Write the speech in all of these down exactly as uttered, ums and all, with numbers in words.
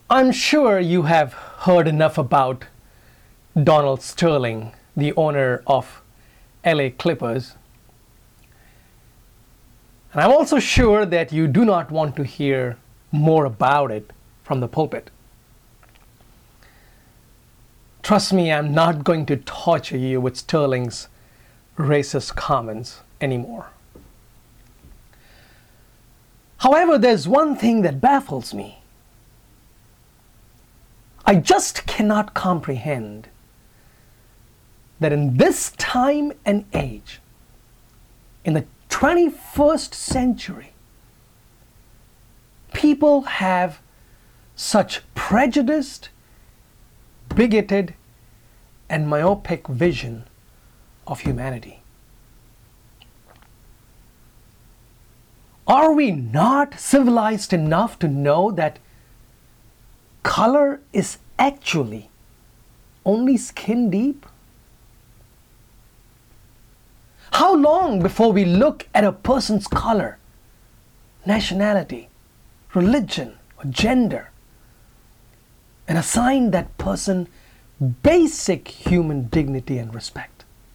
I'm sure you have heard enough about Donald Sterling, the owner of L A Clippers. And I'm also sure that you do not want to hear more about it from the pulpit. Trust me, I'm not going to torture you with Sterling's racist comments anymore. However, there's one thing that baffles me. I just cannot comprehend that in this time and age, in the twenty-first century, people have such prejudiced, bigoted, and myopic vision of humanity. Are we not civilized enough to know that color is actually only skin deep? How long before we look at a person's color, nationality, religion, or gender and assign that person basic human dignity and respect?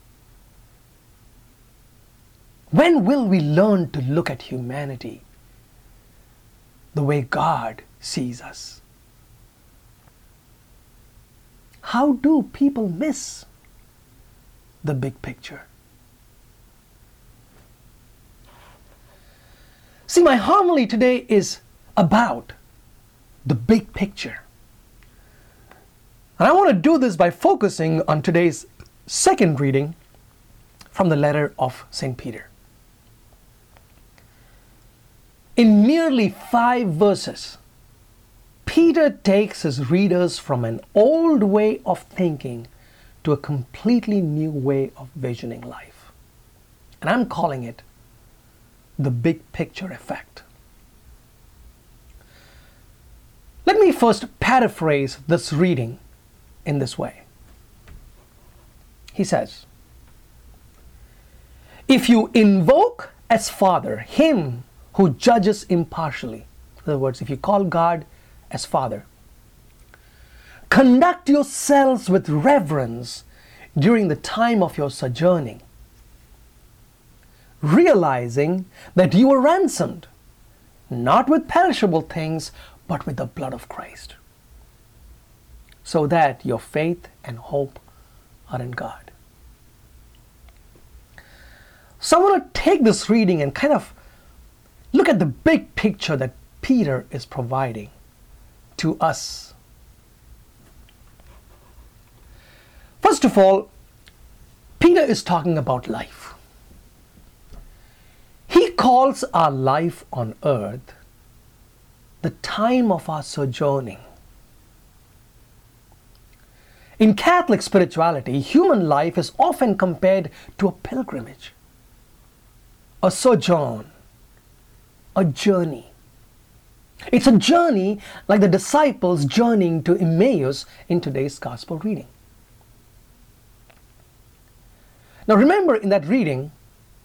When will we learn to look at humanity the way God sees us? How do people miss the big picture? See, my homily today is about the big picture. And I want to do this by focusing on today's second reading from the letter of Saint Peter. In merely five verses, Peter takes his readers from an old way of thinking to a completely new way of visioning life. And I'm calling it the big picture effect. Let me first paraphrase this reading in this way. He says, "If you invoke as Father Him who judges impartially," in other words, if you call God as Father, "conduct yourselves with reverence during the time of your sojourning, realizing that you were ransomed, not with perishable things, but with the blood of Christ, so that your faith and hope are in God." So I want to take this reading and kind of look at the big picture that Peter is providing to us. First of all, Peter is talking about life. He calls our life on earth the time of our sojourning. In Catholic spirituality, human life is often compared to a pilgrimage, a sojourn, a journey. It's a journey like the disciples journeying to Emmaus in today's gospel reading. Now remember, in that reading,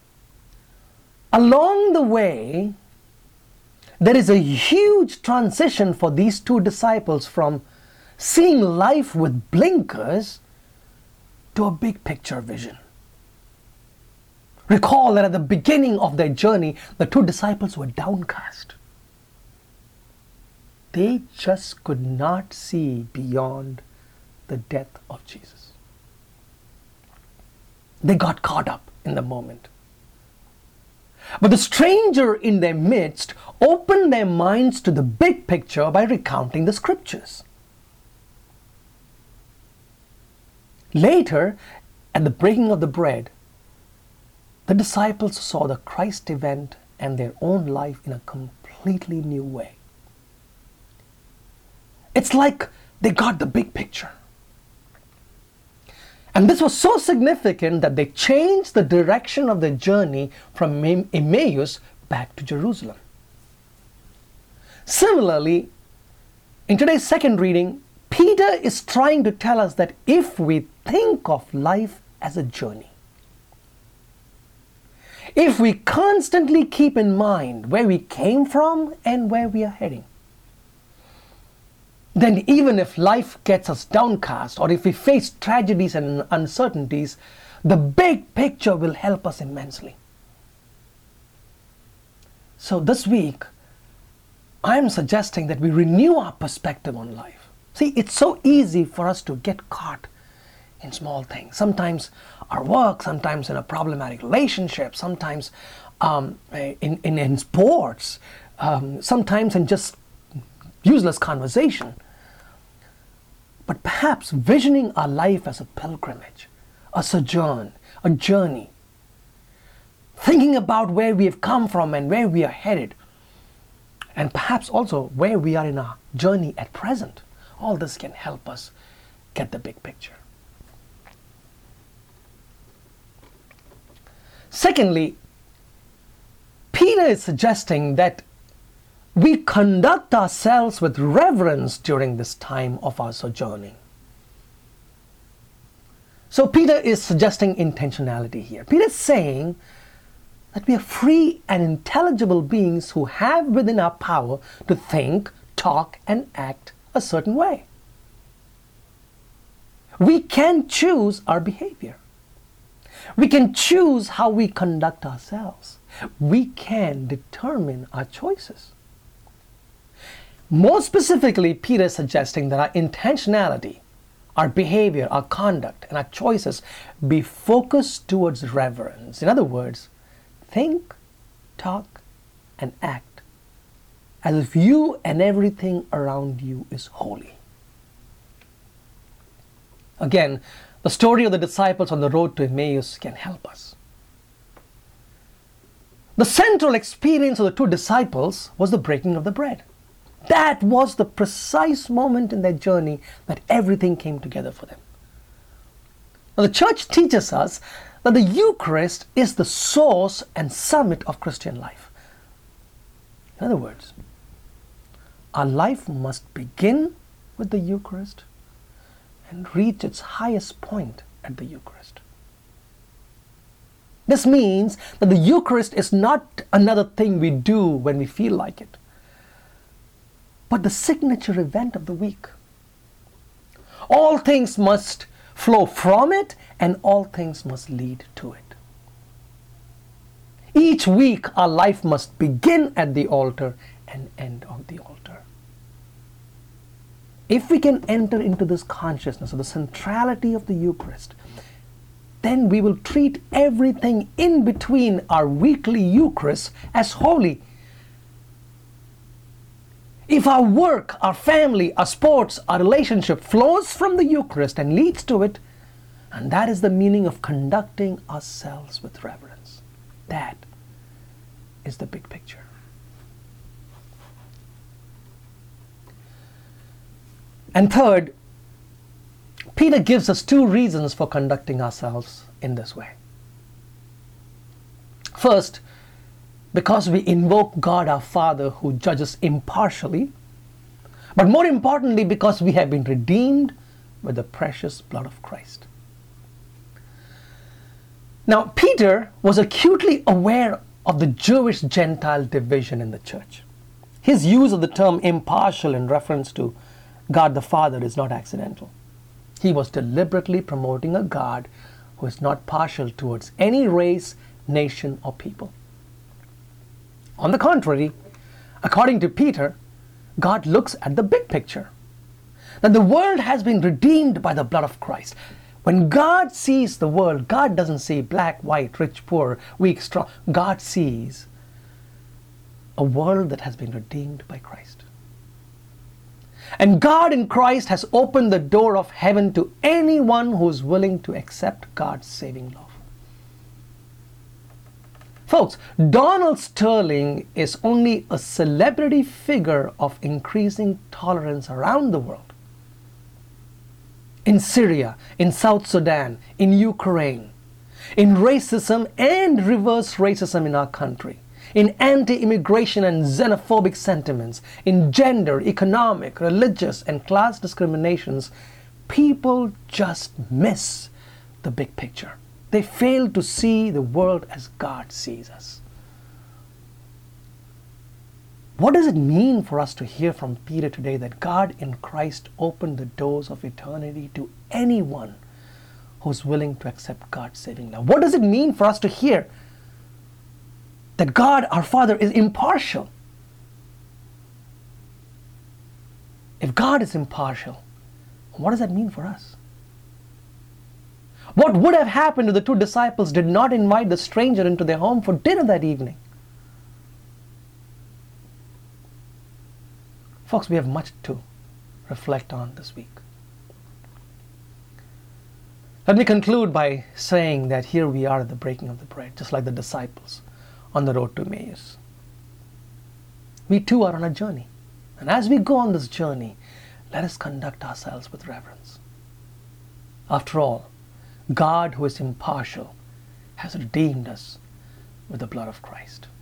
along the way, there is a huge transition for these two disciples from seeing life with blinkers to a big picture vision. Recall that at the beginning of their journey, the two disciples were downcast. They just could not see beyond the death of Jesus. They got caught up in the moment. But the stranger in their midst opened their minds to the big picture by recounting the scriptures. Later, at the breaking of the bread, the disciples saw the Christ event and their own life in a completely new way. It's like they got the big picture. And this was so significant that they changed the direction of their journey from Emmaus back to Jerusalem. Similarly, in today's second reading, Peter is trying to tell us that if we think of life as a journey, if we constantly keep in mind where we came from and where we are heading, then even if life gets us downcast or if we face tragedies and uncertainties, the big picture will help us immensely. So this week, I'm suggesting that we renew our perspective on life. See, it's so easy for us to get caught in small things. Sometimes our work, sometimes in a problematic relationship, sometimes um, in, in, in sports, um, sometimes in just useless conversation. But perhaps visioning our life as a pilgrimage, a sojourn, a journey, thinking about where we have come from and where we are headed, and perhaps also where we are in our journey at present, all this can help us get the big picture. Secondly, Peter is suggesting that we conduct ourselves with reverence during this time of our sojourning. So Peter is suggesting intentionality here. Peter is saying that we are free and intelligible beings who have within our power to think, talk, and act a certain way. We can choose our behavior. We can choose how we conduct ourselves. We can determine our choices. More specifically, Peter is suggesting that our intentionality, our behavior, our conduct, and our choices be focused towards reverence. In other words, think, talk, and act as if you and everything around you is holy. Again, the story of the disciples on the road to Emmaus can help us. The central experience of the two disciples was the breaking of the bread. That was the precise moment in their journey that everything came together for them. Now, the church teaches us that the Eucharist is the source and summit of Christian life. In other words, our life must begin with the Eucharist and reach its highest point at the Eucharist. This means that the Eucharist is not another thing we do when we feel like it, but the signature event of the week. All things must flow from it, and all things must lead to it. Each week, our life must begin at the altar and end on the altar. If we can enter into this consciousness of the centrality of the Eucharist, then we will treat everything in between our weekly Eucharist as holy. If our work, our family, our sports, our relationship flows from the Eucharist and leads to it, and that is the meaning of conducting ourselves with reverence. That is the big picture. And third, Peter gives us two reasons for conducting ourselves in this way. First, because we invoke God our Father who judges impartially, but more importantly, because we have been redeemed with the precious blood of Christ. Now, Peter was acutely aware of the Jewish-Gentile division in the church. His use of the term impartial in reference to God the Father is not accidental. He was deliberately promoting a God who is not partial towards any race, nation, or people. On the contrary, according to Peter, God looks at the big picture, that the world has been redeemed by the blood of Christ. When God sees the world, God doesn't see black, white, rich, poor, weak, strong. God sees a world that has been redeemed by Christ. And God in Christ has opened the door of heaven to anyone who is willing to accept God's saving love. Folks, Donald Sterling is only a celebrity figure of increasing tolerance around the world. In Syria, in South Sudan, in Ukraine, in racism and reverse racism in our country, in anti-immigration and xenophobic sentiments, in gender, economic, religious, and class discriminations, people just miss the big picture. They fail to see the world as God sees us. What does it mean for us to hear from Peter today that God in Christ opened the doors of eternity to anyone who's willing to accept God's saving love? What does it mean for us to hear that God, our Father, is impartial? If God is impartial, what does that mean for us? What would have happened if the two disciples did not invite the stranger into their home for dinner that evening? Folks, we have much to reflect on this week. Let me conclude by saying that here we are at the breaking of the bread, just like the disciples on the road to Emmaus. We too are on a journey. And as we go on this journey, let us conduct ourselves with reverence. After all, God, who is impartial, has redeemed us with the blood of Christ.